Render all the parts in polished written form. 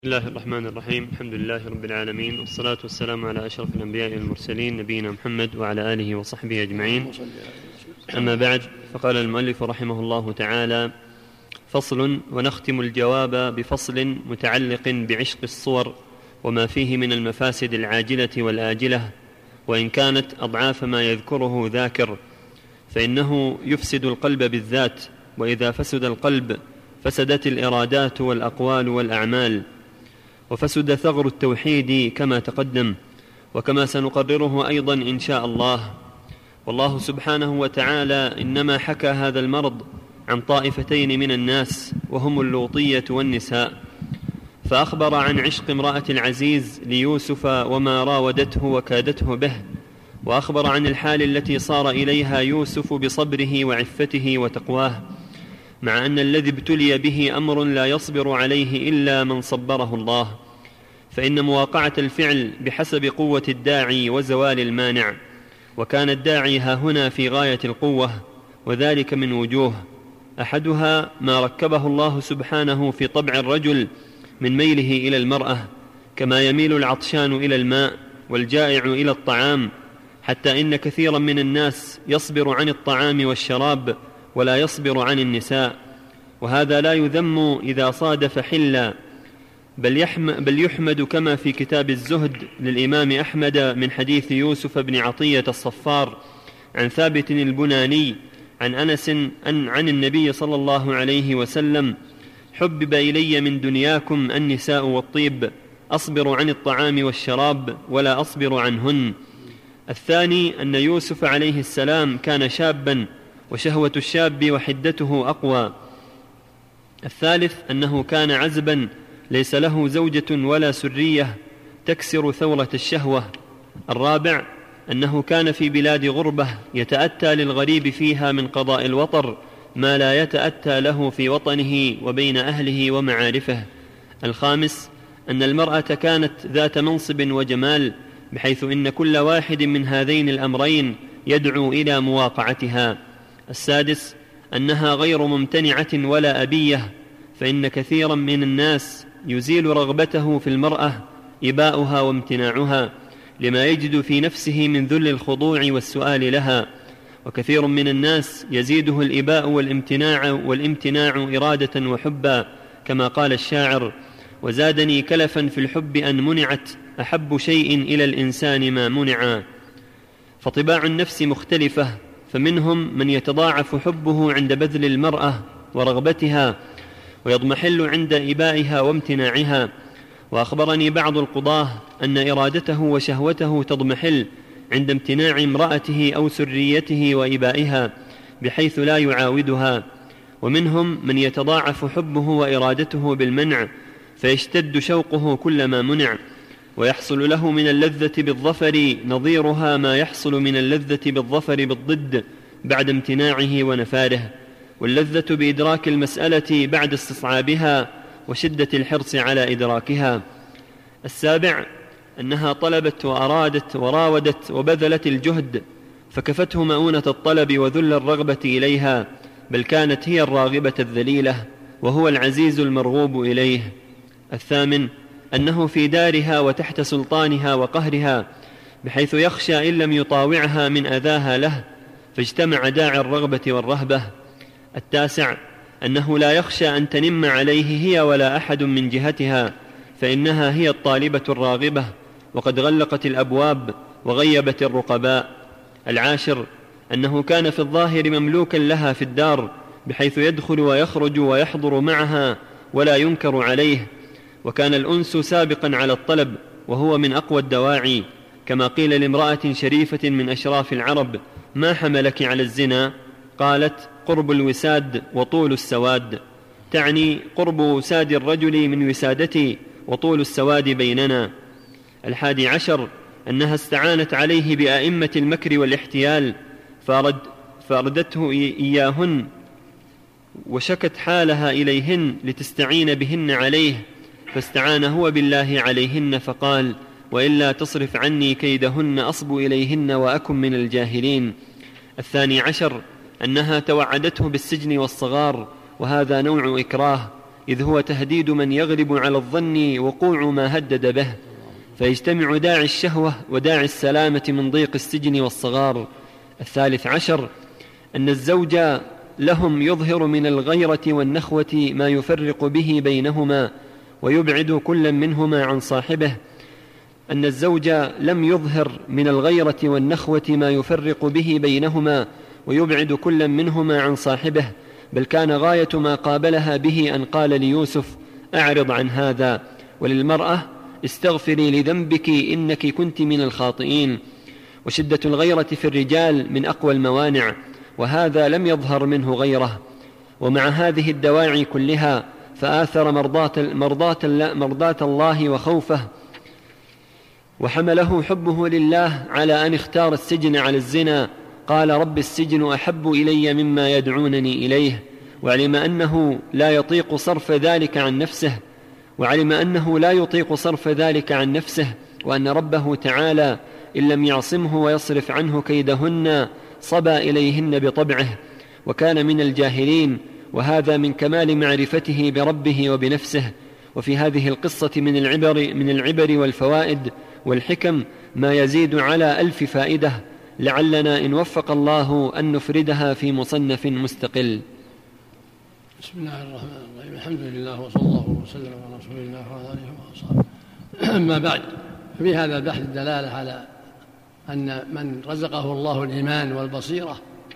بسم الله الرحمن الرحيم. الحمد لله رب العالمين، والصلاة والسلام على أشرف الأنبياء والمرسلين نبينا محمد وعلى آله وصحبه أجمعين. أما بعد، فقال المؤلف رحمه الله تعالى: فصل. ونختم الجواب بفصل متعلق بعشق الصور وما فيه من المفاسد العاجلة والآجلة، وإن كانت أضعاف ما يذكره ذاكر، فإنه يفسد القلب بالذات، وإذا فسد القلب فسدت الإرادات والأقوال والأعمال، وفسد ثغر التوحيد كما تقدم، وكما سنقرره أيضا إن شاء الله. والله سبحانه وتعالى إنما حكى هذا المرض عن طائفتين من الناس، وهم اللوطية والنساء، فأخبر عن عشق امرأة العزيز ليوسف وما راودته وكادته به، وأخبر عن الحال التي صار إليها يوسف بصبره وعفته وتقواه، مع أن الذي ابتلي به أمر لا يصبر عليه إلا من صبره الله، فإن مواقعة الفعل بحسب قوة الداعي وزوال المانع، وكان الداعي هاهنا في غاية القوة، وذلك من وجوه: أحدها ما ركبه الله سبحانه في طبع الرجل من ميله إلى المرأة، كما يميل العطشان إلى الماء والجائع إلى الطعام، حتى إن كثيرا من الناس يصبر عن الطعام والشراب ولا يصبر عن النساء، وهذا لا يذم إذا صادف حلا، بل يحمد، كما في كتاب الزهد للإمام أحمد من حديث يوسف بن عطية الصفار عن ثابت البناني عن أنس عن النبي صلى الله عليه وسلم: حبب إلي من دنياكم النساء والطيب، أصبر عن الطعام والشراب ولا أصبر عنهن. الثاني أن يوسف عليه السلام كان شابا، وشهوة الشاب وحدته أقوى. الثالث أنه كان عزبا ليس له زوجة ولا سرية تكسر ثورة الشهوة. الرابع أنه كان في بلاد غربة يتأتى للغريب فيها من قضاء الوطر ما لا يتأتى له في وطنه وبين أهله ومعارفه. الخامس أن المرأة كانت ذات منصب وجمال، بحيث إن كل واحد من هذين الأمرين يدعو إلى مواقعتها. السادس أنها غير ممتنعة ولا أبية، فإن كثيرا من الناس يزيل رغبته في المرأة إباؤها وامتناعها، لما يجد في نفسه من ذل الخضوع والسؤال لها، وكثير من الناس يزيده الإباء والامتناع إرادة وحبا، كما قال الشاعر: وزادني كلفا في الحب أن منعت، أحب شيء إلى الإنسان ما منعا. فطباع النفس مختلفة، فمنهم من يتضاعف حبه عند بذل المرأة ورغبتها، ويضمحل عند إبائها وامتناعها. وأخبرني بعض القضاة أن إرادته وشهوته تضمحل عند امتناع امرأته أو سريته وإبائها، بحيث لا يعاودها. ومنهم من يتضاعف حبه وإرادته بالمنع، فيشتد شوقه كلما منع، ويحصل له من اللذة بالظفر نظيرها ما يحصل من اللذة بالظفر بالضد بعد امتناعه ونفاره، واللذة بإدراك المسألة بعد استصعابها وشدة الحرص على إدراكها. السابع أنها طلبت وأرادت وراودت وبذلت الجهد، فكفته مؤونة الطلب وذل الرغبة إليها، بل كانت هي الراغبة الذليلة، وهو العزيز المرغوب إليه. الثامن أنه في دارها وتحت سلطانها وقهرها، بحيث يخشى إن لم يطاوعها من أذاها له، فاجتمع داعي الرغبة والرهبة. التاسع أنه لا يخشى أن تنم عليه هي ولا أحد من جهتها، فإنها هي الطالبة الراغبة، وقد غلقت الأبواب وغيبت الرقباء. العاشر أنه كان في الظاهر مملوكا لها في الدار، بحيث يدخل ويخرج ويحضر معها ولا ينكر عليه، وكان الأنس سابقا على الطلب، وهو من أقوى الدواعي، كما قيل لامرأة شريفة من أشراف العرب: ما حملك على الزنا؟ قالت: قرب الوساد وطول السواد، تعني قرب وساد الرجل من وسادتي وطول السواد بيننا. 11 أنها استعانت عليه بأئمة المكر والاحتيال، فأردته إياهن وشكت حالها إليهن لتستعين بهن عليه، فاستعان هو بالله عليهن، فقال: وإلا تصرف عني كيدهن أصب إليهن وأكن من الجاهلين. 12 أنها توعدته بالسجن والصغار، وهذا نوع إكراه، إذ هو تهديد من يغلب على الظن وقوع ما هدد به، فيجتمع داعي الشهوة وداعي السلامة من ضيق السجن والصغار. 13 أن الزوج لهم يظهر من الغيرة والنخوة ما يفرق به بينهما ويبعد كل منهما عن صاحبه. أن الزوج لم يظهر من الغيرة والنخوة ما يفرق به بينهما ويبعد كل منهما عن صاحبه، بل كان غاية ما قابلها به أن قال ليوسف: أعرض عن هذا. وللمرأة: استغفري لذنبك إنك كنت من الخاطئين. وشدة الغيرة في الرجال من أقوى الموانع، وهذا لم يظهر منه غيره. ومع هذه الدواعي كلها فآثر مرضاة الله وخوفه، وحمله حبه لله على أن اختار السجن على الزنا. قال: رب السجن أحب إلي مما يدعونني إليه. وعلم أنه لا يطيق صرف ذلك عن نفسه، وأن ربه تعالى إن لم يعصمه ويصرف عنه كيدهن صبى إليهن بطبعه، وكان من الجاهلين، وهذا من كمال معرفته بربه وبنفسه. وفي هذه القصة من العبر والفوائد والحكم ما يزيد على 1000 فائدة، لعلنا إن وفق الله أن نفردها في مصنف مستقل. بسم الله الرحمن الرحيم. الحمد لله وصلى الله وسلم على رسول الله وعلى آله وأصحابه. أما بعد، ففي هذا البحث الدلالة على أن من رزقه الله الإيمان والبصيرة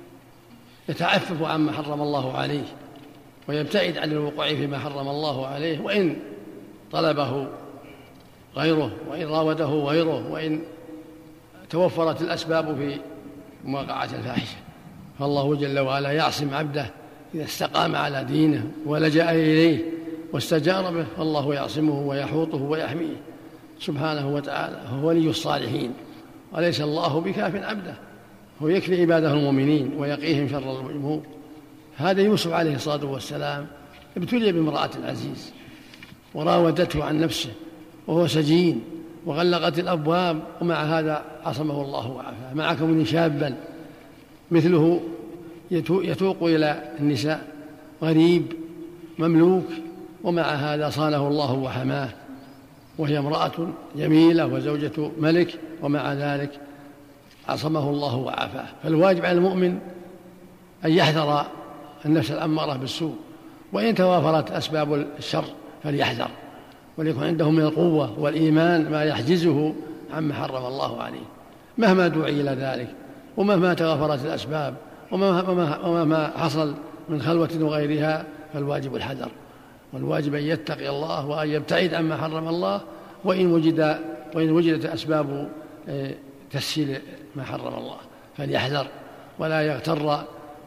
يتعفف عما حرم الله عليه ويبتعد عن الوقوع فيما حرم الله عليه، وإن طلبه غيره، وإن راوده غيره، وإن توفرت الأسباب في مواقعة الفاحشة، فالله جل وعلا يعصم عبده إذا استقام على دينه ولجأ إليه واستجار به، فالله يعصمه ويحوطه ويحميه سبحانه وتعالى، هو ولي الصالحين، وليس الله بكاف عبده، هو يكفي عباده المؤمنين ويقيهم شر الأمور. هذا يوسف عليه الصلاة والسلام ابتلي بامرأة العزيز وراودته عن نفسه وهو سجين وغلقت الأبواب، ومع هذا عصمه الله وعافاه، مع كونه شابا مثله يتوق إلى النساء، غريب مملوك، ومع هذا صانه الله وحماه، وهي امرأة جميلة وزوجة ملك، ومع ذلك عصمه الله وعافاه. فالواجب على المؤمن أن يحذر النفس الأمارة بالسوء، وإن توافرت أسباب الشر فليحذر، وليكن عنده من القوة والإيمان ما يحجزه عما حرم الله عليه، مهما دعي إلى ذلك، ومهما توافرت الأسباب، ومهما حصل من خلوة وغيرها، فالواجب الحذر، والواجب أن يتقي الله وأن يبتعد عما حرم الله، وإن وجدت أسباب تسهيل ما حرم الله فليحذر، ولا يغتر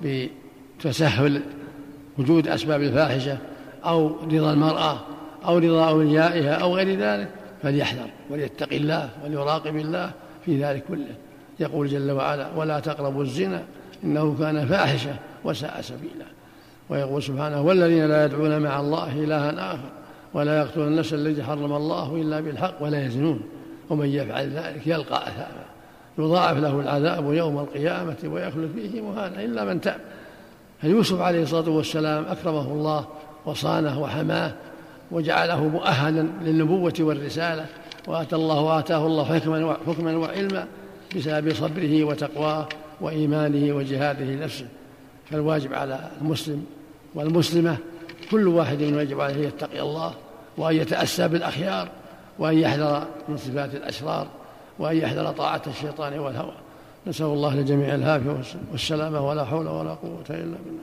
بتسهل وجود أسباب الفاحشة أو رضا المرأة أو رضا أوليائها أو غير ذلك، فليحذر وليتقي الله وليراقب الله في ذلك كله. يقول جل وعلا: ولا تقربوا الزنا إنه كان فاحشة وساء سبيلا. ويقول سبحانه: والذين لا يدعون مع الله إلها آخر ولا يقتلون النفس التي حرم الله إلا بالحق ولا يزنون ومن يفعل ذلك يلقى أثاما يضاعف له العذاب يوم القيامة ويخلد فيه مهانا إلا من تاب. فيوسف عليه الصلاة والسلام أكرمه الله وصانه وحماه وجعله مؤهلا للنبوة والرسالة، وآتاه الله حكما وعلما بسبب صبره وتقواه وإيمانه وجهاده نفسه. فالواجب على المسلم والمسلمة كل واحد يجب عليه يتقي الله، وأن يتأسى بالأخيار، وأن يحذر من صفات الأشرار، وأن يحذر طاعة الشيطان والهوى. نسأل الله لجميع العافية والسلامة، ولا حول ولا قوة إلا بالله.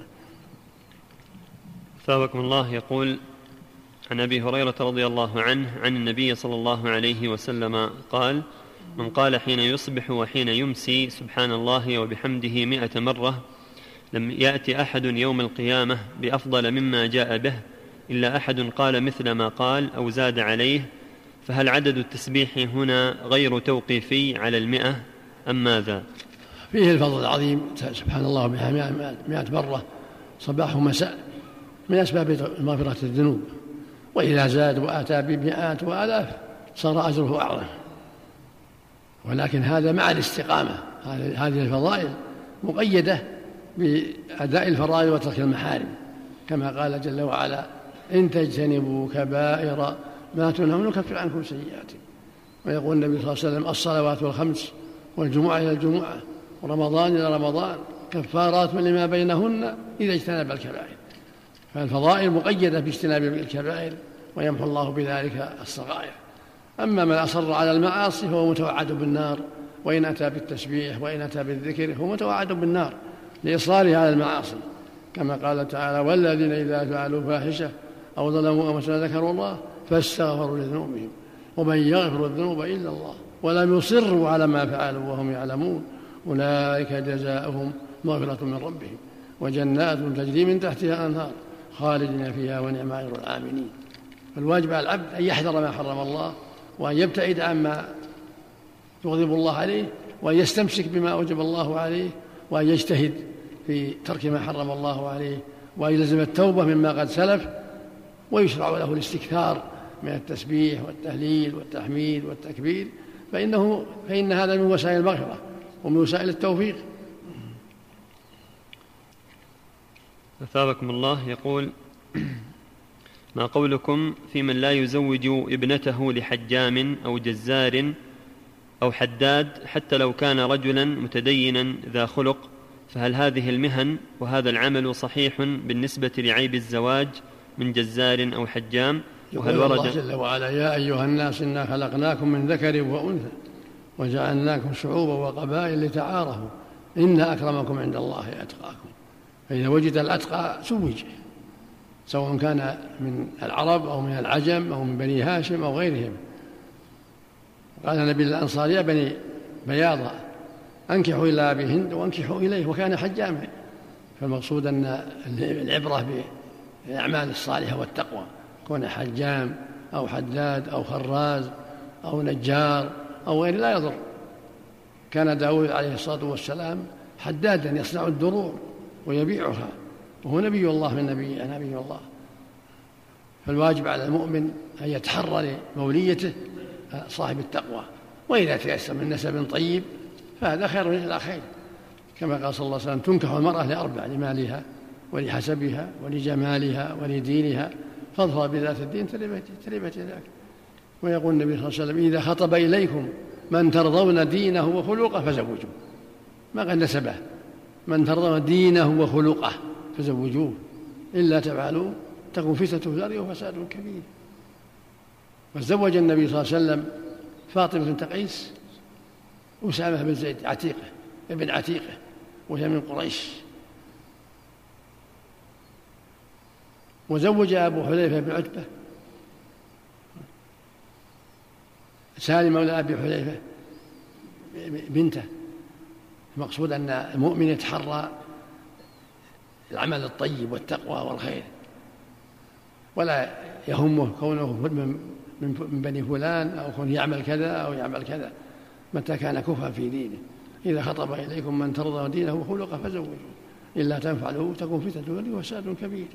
ثابكم الله. يقول عن أبي هريرة رضي الله عنه عن النبي صلى الله عليه وسلم قال: من قال حين يصبح وحين يمسي سبحان الله وبحمده 100 مرة لم يأتي أحد يوم القيامة بأفضل مما جاء به إلا أحد قال مثل ما قال أو زاد عليه. فهل عدد التسبيح هنا غير توقيفي على 100 أم ماذا؟ فيه الفضل العظيم سبحان الله بها 100 مرة صباح ومساء من أسباب مغفرة الذنوب، وإذا زاد وآتى بمئات وآلاف صار أجره أعظم، ولكن هذا مع الاستقامة. هذه الفضائل مقيدة بأداء الفرائض وترك المحارم، كما قال جل وعلا: إن تجتنبوا كبائر ما تنهون نكفر عنكم سيئاتكم. ويقول النبي صلى الله عليه وسلم الصلوات الخمس والجمعة إلى الجمعة ورمضان إلى رمضان كفارات لما بينهن إذا اجتنب الكبائر. فالفضائل مقيدة باجتناب الكبائر ويمحو الله بذلك الصغائر. أما من أصر على المعاصي فهو متوعد بالنار، وإن أتى بالتسبيح وإن أتى بالذكر هو متوعد بالنار لإصراره على المعاصي، كما قال تعالى والذين إذا فعلوا فاحشة أو ظلموا أنفسهم ذكروا الله فاستغفروا لذنوبهم ومن يغفر الذنوب إلا الله ولم يصروا على ما فعلوا وهم يعلمون أولئك جزاؤهم مغفرة من ربهم وجنات تجري من تحتها الأنهار خالدين فيها ونعم أجر العاملين. فالواجب على العبد أن يحذر ما حرم الله وأن يبتعد عما يغضب الله عليه وأن يستمسك بما أوجب الله عليه وأن يجتهد في ترك ما حرم الله عليه وأن يلزم التوبة مما قد سلف، ويشرع له الاستكثار من التسبيح والتهليل والتحميد والتكبير فإن هذا من وسائل المغفرة ومن وسائل التوفيق. أثابكم الله. يقول ما قولكم في من لا يزوج ابنته لحجام أو جزار أو حداد حتى لو كان رجلا متدينا ذا خلق، فهل هذه المهن وهذا العمل صحيح بالنسبة لعيب الزواج من جزار أو حجام؟ وهل ورد الله جل وعلا يا أيها الناس إنا خلقناكم من ذكر وأنثى وجعلناكم شعوبا وقبائل لتعارفوا إن أكرمكم عند الله أتقاكم. فإذا وجد الأتقى زوج، سواء كان من العرب أو من العجم أو من بني هاشم أو غيرهم. قال النبي للأنصار يا بني بياضة أنكحوا إلى أبي هند وأنكحوا إليه وكان حجاما. فالمقصود أن العبرة بالأعمال الصالحة والتقوى، كون حجام أو حداد أو خراز أو نجار أو غير لا يضر. كان داود عليه الصلاة والسلام حدادا يصنع الدروع ويبيعها وهو نبي الله من نبي الله. فالواجب على المؤمن أن يتحرى لموليته صاحب التقوى، وإذا تيسر من نسب طيب فهذا خير من الآخرين، كما قال صلى الله عليه وسلم تنكح المرأة لأربع: لمالها ولحسبها ولجمالها ولدينها فاظفر بذات الدين تربت يداك. ويقول النبي صلى الله عليه وسلم إذا خطب إليكم من ترضون دينه وخلقه فزوجوه، ما قال نسبه، من ترضون دينه وخلقه فزوجوه إلا تفعلوا تكن فتنة في الأرض وفساد كبير. وزوج النبي صلى الله عليه وسلم فاطمة بنت قيس أسامة بن زيد ابن عتيقة وهي من قريش. وزوج أبو حذيفة بن عتبة سالم مولى أبي حذيفة بنته. المقصود أن المؤمن يتحرى العمل الطيب والتقوى والخير، ولا يهمه كونه من بني فلان أو كونه يعمل كذا أو يعمل كذا متى كان كفءا في دينه. إذا خطب إليكم من ترضى دينه وخلقه فزوجوه إلا تنفعله تكون فتنة وفساد كبير.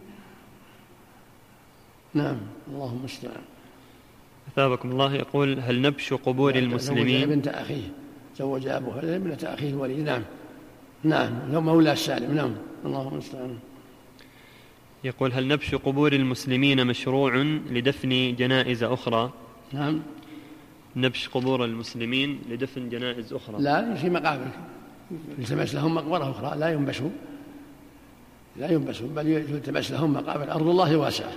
نعم، اللهم استعان. أثابكم الله. يقول هل نبش قبور المسلمين؟ زوج بنت أخيه، زوج أبو هريرة ابنة أخيه الوليد. نعم مولى السالم. نعم، اللهم استعان. يقول هل نبش قبور المسلمين مشروع لدفن جنائز أخرى؟ نعم، نبش قبور المسلمين لدفن جنائز أخرى. لا، في مقابر يلتمس لهم مقبرة أخرى، لا ينبشوا بل يلتمس لهم مقابر. أرض الله واسعة.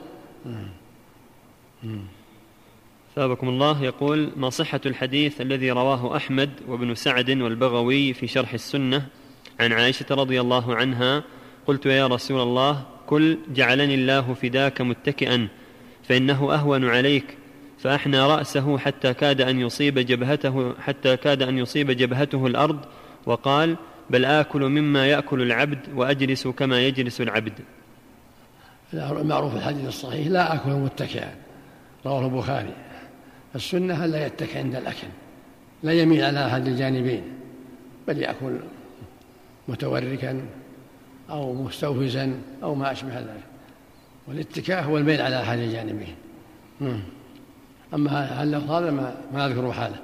ثابكم الله. يقول ما صحة الحديث الذي رواه أحمد وابن سعد والبغوي في شرح السنة عن عائشة رضي الله عنها قلت يا رسول الله قل جعلني الله فداك متكئا فإنه أهون عليك، فأحنى رأسه حتى كاد أن يصيب جبهته الأرض وقال بل آكل مما يأكل العبد وأجلس كما يجلس العبد. معروف الحديث الصحيح لا أكل متكئا، رواه البخاري. السنة لا يتكئ عند الأكل، لا يميل على أحد الجانبين، بل يأكل متوركا أو مستوفزا أو ما أشبه ذلك. والاتكاء هو الميل على أحد الجانبين. أما هل هذا ما أذكر حاله.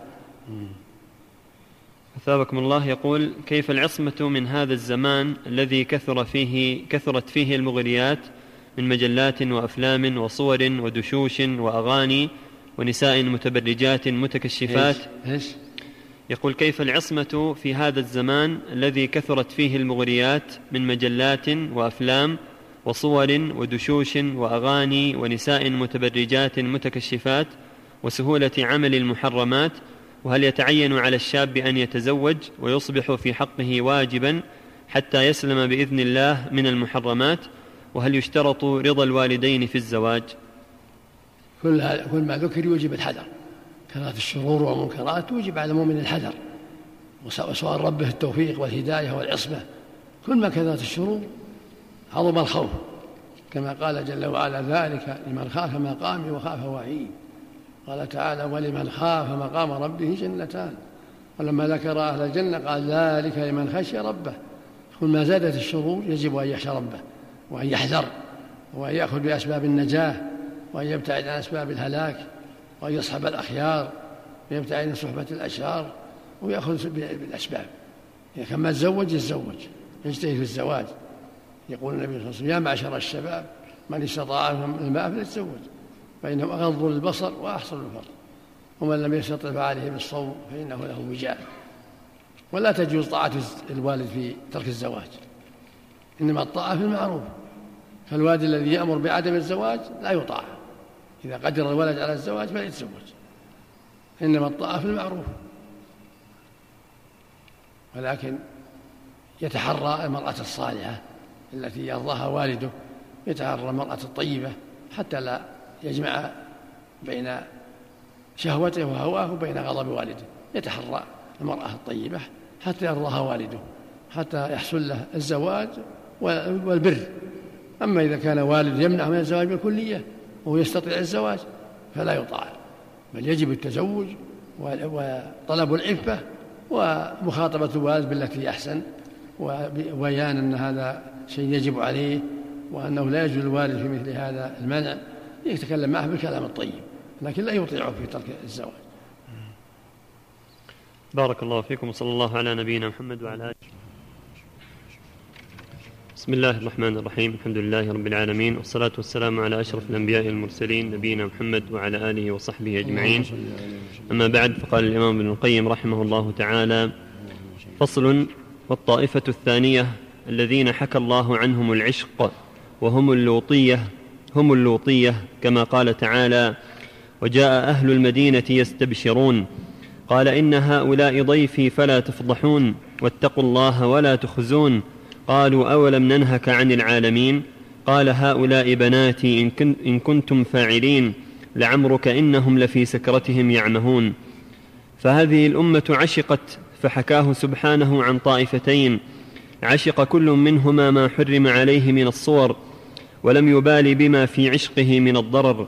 أثابكم الله. يقول كيف العصمة من هذا الزمان الذي كثرت فيه المغريات من مجلات وأفلام وصور ودشوش وأغاني ونساء متبرجات متكشفات. يقول: كيف العصمة في هذا الزمان الذي كثرت فيه المغريات من مجلات وأفلام وصور ودشوش وأغاني ونساء متبرجات متكشفات وسهولة عمل المحرمات؟ وهل يتعين على الشاب أن يتزوج ويصبح في حقه واجبا حتى يسلم بإذن الله من المحرمات؟ وهل يشترط رضا الوالدين في الزواج؟ كل ما ذكر يوجب الحذر. كثرة الشرور والمنكرات توجب على المؤمن الحذر وسؤال ربه التوفيق والهداية والعصمة. كل ما كثرت الشرور عظم الخوف، كما قال جل وعلا: ذلك لمن خاف مقامي وخاف وعيد. قال تعالى: ولمن خاف مقام ربه جنتان. ولما ذكر أهل الجنة قال: ذلك لمن خشي ربه. كل ما زادت الشرور يجب أن يخشى ربه وأن يحذر وأن يأخذ بأسباب النجاة وأن يبتعد عن أسباب الهلاك وأن يصحب الأخيار ويبتعد عن صحبة الأشرار ويأخذ بالأسباب. إذا كان ما تزوج يتزوج، يجتهد في الزواج. يقول النبي صلى الله عليه وسلم: يا معشر الشباب من استطاع منكم الباءة فليتزوج فإنه أغض للبصر وأحسن للفرج ومن لم يستطع فعليه بالصوم فإنه له وجاء. ولا تجوز طاعة الوالد في ترك الزواج، إنما الطاعة في المعروف. فالوالد الذي يأمر بعدم الزواج لا يطاع. إذا قدر الولد على الزواج فليتزوج، إنما الطاعة في المعروف. ولكن يتحرى المرأة الصالحة التي يرضاها والده، يتحرى المرأة الطيبة حتى لا يجمع بين شهوته وهواه وبين غضب والده. يتحرى المرأة الطيبة حتى يرضاها والده، حتى يحصل له الزواج والبر. أما إذا كان والد يمنع من الزواج بالكلية وهو يستطيع الزواج فلا يطاع، بل يجب التزوج وطلب العفة ومخاطبة الوالد بالتي أحسن، وبيان أن هذا شيء يجب عليه وأنه لا يجوز الوالد في مثل هذا المنع. يتكلم معه بالكلام الطيب لكن لا يطيعه في ترك الزواج. بارك الله فيكم وصلى الله على نبينا محمد وعلى آله. بسم الله الرحمن الرحيم. الحمد لله رب العالمين، والصلاة والسلام على أشرف الأنبياء والمرسلين نبينا محمد وعلى آله وصحبه أجمعين. أما بعد، فقال الإمام ابن القيم رحمه الله تعالى: فصل: والطائفة الثانية الذين حكى الله عنهم العشق وهم اللوطية كما قال تعالى: وجاء أهل المدينة يستبشرون قال إن هؤلاء ضيفي فلا تفضحون واتقوا الله ولا تخزون. قالوا أولم ننهك عن العالمين؟ قال هؤلاء بناتي إن كنتم فاعلين لعمرك إنهم لفي سكرتهم يعمهون. فهذه الأمة عشقت، فحكاه سبحانه عن طائفتين: عشق كل منهما ما حرم عليه من الصور ولم يبال بما في عشقه من الضرر.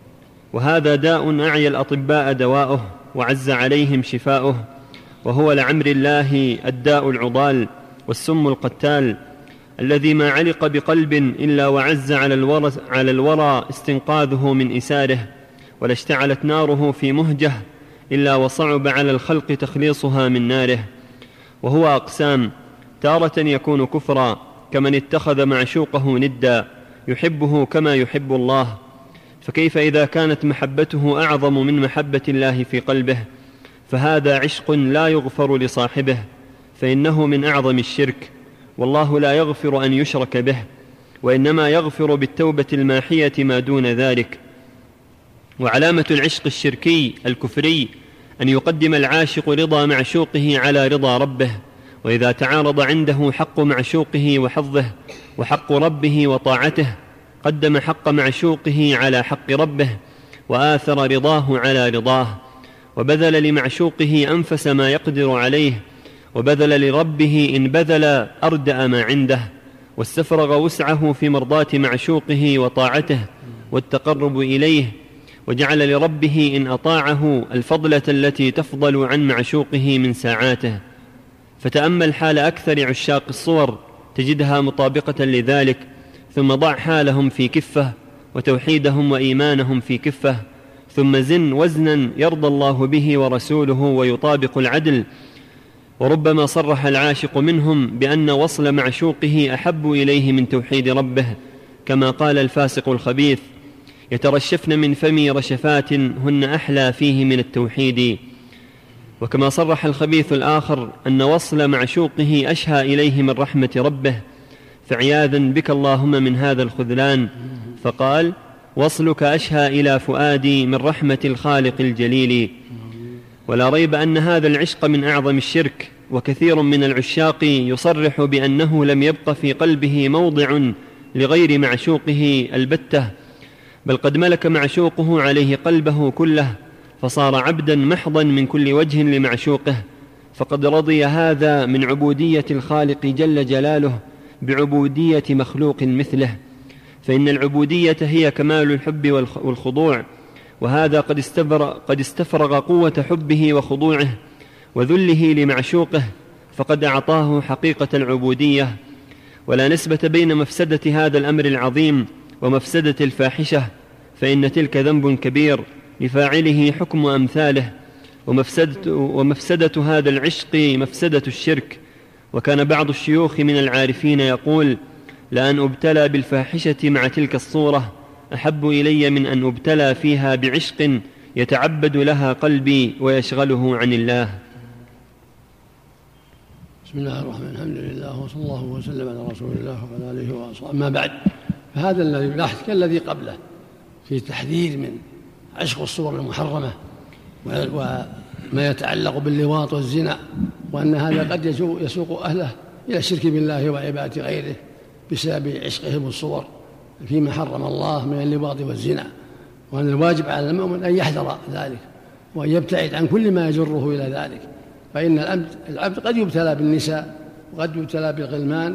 وهذا داء أعيا الأطباء دواؤه وعز عليهم شفاؤه، وهو لعمر الله الداء العضال والسم القتال الذي ما علق بقلب إلا وعز على الورى استنقاذه من إساره، ولا اشتعلت ناره في مهجة إلا وصعب على الخلق تخليصها من ناره. وهو أقسام: تارة يكون كفرا كمن اتخذ معشوقه ندا يحبه كما يحب الله، فكيف إذا كانت محبته أعظم من محبة الله في قلبه؟ فهذا عشق لا يغفر لصاحبه، فإنه من أعظم الشرك، والله لا يغفر أن يشرك به، وإنما يغفر بالتوبة الماحية ما دون ذلك. وعلامة العشق الشركي الكفري أن يقدم العاشق رضا معشوقه على رضا ربه، وإذا تعارض عنده حق معشوقه وحظه وحق ربه وطاعته قدم حق معشوقه على حق ربه وآثر رضاه على رضاه، وبذل لمعشوقه أنفس ما يقدر عليه، وبذل لربه إن بذل أردأ ما عنده، واستفرغ وسعه في مرضاة معشوقه وطاعته والتقرب إليه، وجعل لربه إن أطاعه الفضلة التي تفضل عن معشوقه من ساعاته. فتأمل حال أكثر عشاق الصور تجدها مطابقة لذلك، ثم ضع حالهم في كفة وتوحيدهم وإيمانهم في كفة، ثم زن وزنا يرضى الله به ورسوله ويطابق العدل. وربما صرح العاشق منهم بأن وصل معشوقه أحب إليه من توحيد ربه، كما قال الفاسق الخبيث: يترشفن من فمي رشفات هن أحلى فيه من التوحيد. وكما صرح الخبيث الآخر أن وصل معشوقه أشهى إليه من رحمة ربه، فعياذا بك اللهم من هذا الخذلان، فقال: وصلك أشهى إلى فؤادي من رحمة الخالق الجليل. ولا ريب أن هذا العشق من أعظم الشرك، وكثير من العشاق يصرح بأنه لم يبق في قلبه موضع لغير معشوقه البتة، بل قد ملك معشوقه عليه قلبه كله، فصار عبدا محضا من كل وجه لمعشوقه، فقد رضي هذا من عبودية الخالق جل جلاله بعبودية مخلوق مثله، فإن العبودية هي كمال الحب والخضوع، وهذا قد استفرغ قوة حبه وخضوعه وذله لمعشوقه، فقد أعطاه حقيقة العبودية. ولا نسبة بين مفسدة هذا الأمر العظيم ومفسدة الفاحشة، فإن تلك ذنب كبير لفاعله حكم أمثاله، ومفسدة هذا العشق مفسدة الشرك. وكان بعض الشيوخ من العارفين يقول: لأن أبتلى بالفاحشة مع تلك الصورة أحب إلي من أن أبتلى فيها بعشق يتعبد لها قلبي ويشغله عن الله. بسم الله الرحمن الرحيم، الحمد لله وصلى الله وسلم على رسول الله وعلى آله وأصحابه. أما بعد، فهذا الذي بحث كالذي قبله في تحذير من عشق الصور المحرمة وما يتعلق باللواط والزنا، وأن هذا قد يسوق أهله إلى الشرك بالله وعبادة غيره بسبب عشقهم الصور فيما حرم الله من اللواط والزنا، وأن الواجب على المؤمن أن يحذر ذلك وأن يبتعد عن كل ما يجره إلى ذلك، فإن العبد قد يبتلى بالنساء وقد يبتلى بالغلمان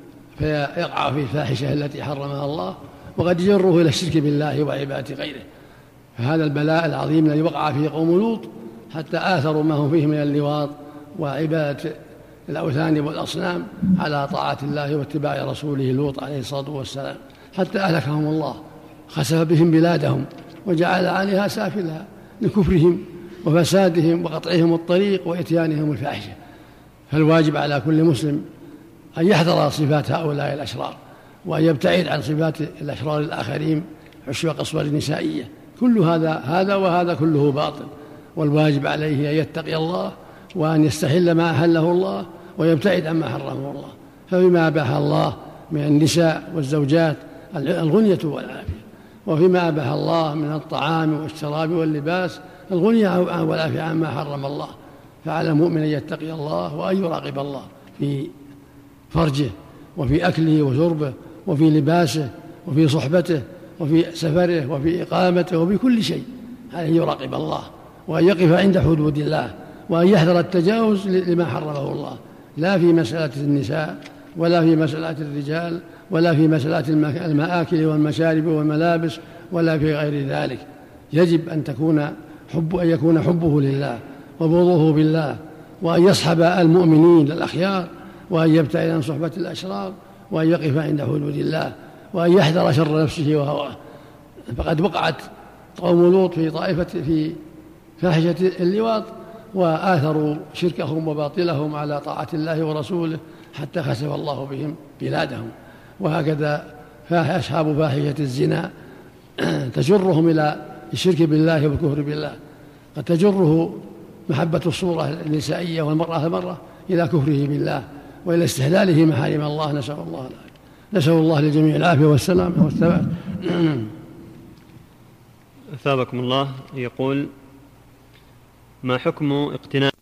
فيقع في الفاحشة التي حرمها الله، وقد يجره إلى الشرك بالله وعبادة غيره. فهذا البلاء العظيم الذي وقع فيه قوم لوط حتى آثروا ما هم فيه من اللواط وعبادة الأوثان والأصنام على طاعة الله واتباع رسوله لوط عليه الصلاة والسلام، حتى أهلكهم الله، خسف بهم بلادهم وجعل عليها سافلها لكفرهم وفسادهم وقطعهم الطريق وإتيانهم الفاحشة. فالواجب على كل مسلم أن يحذر صفات هؤلاء الأشرار، وأن يبتعد عن صفات الأشرار الآخرين، عشوق الصور النسائية، كل هذا كله باطل. والواجب عليه أن يتقي الله وأن يستحل ما أحله الله ويبتعد عما حرمه الله. فبما أباح الله من النساء والزوجات الغنية والعافية، وفيما أباح الله من الطعام والشراب واللباس الغنية والعافية عما حرم الله. فعلى المؤمن أن يتقي الله وأن يراقب الله في فرجه وفي أكله وشربه وفي لباسه وفي صحبته وفي سفره وفي إقامته وفي كل شيء، عليه يراقب الله وأن يقف عند حدود الله وأن يحذر التجاوز لما حرمه الله، لا في مسألة النساء ولا في مسألة الرجال ولا في مسألة المآكل والمشارب والملابس ولا في غير ذلك. يجب أن يكون حبه لله وبغضه بالله، وأن يصحب المؤمنين الأخيار، وأن يبتعد عن صحبة الأشرار، وأن يقف عند حدود الله، وأن يحذر شر نفسه وهواه. فقد وقعت قوم لوط في فاحشة اللواط وآثروا شركهم وباطلهم على طاعة الله ورسوله حتى خسف الله بهم بلادهم. وهكذا أصحاب فاحشة الزنا تجرهم إلى الشرك بالله والكفر بالله، قد تجره محبة الصورة النسائية والمرأة المرة إلى كفره بالله وإلى استحلاله محارم الله، نسأل الله للجميع العافية والسلامة والثبات. أثابكم الله. يقول: ما حكم اقتناء